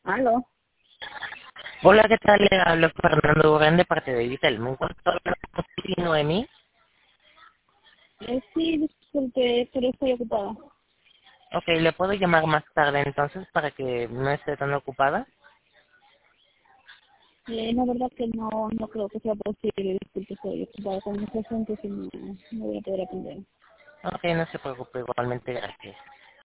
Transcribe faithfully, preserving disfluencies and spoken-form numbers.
Aló. Hola, ¿qué tal? Le hablo Fernando Urán de parte de Vital. ¿Me encuentro hablando con Siri Noemí? Eh, sí, disculpe, pero estoy ocupada. Ok, ¿le puedo llamar más tarde entonces para que no esté tan ocupada? Eh, la verdad que no, no creo que sea posible. Disculpe, estoy ocupada con muchos asuntos y no, no voy a poder atender. Ok, no se preocupe, igualmente gracias.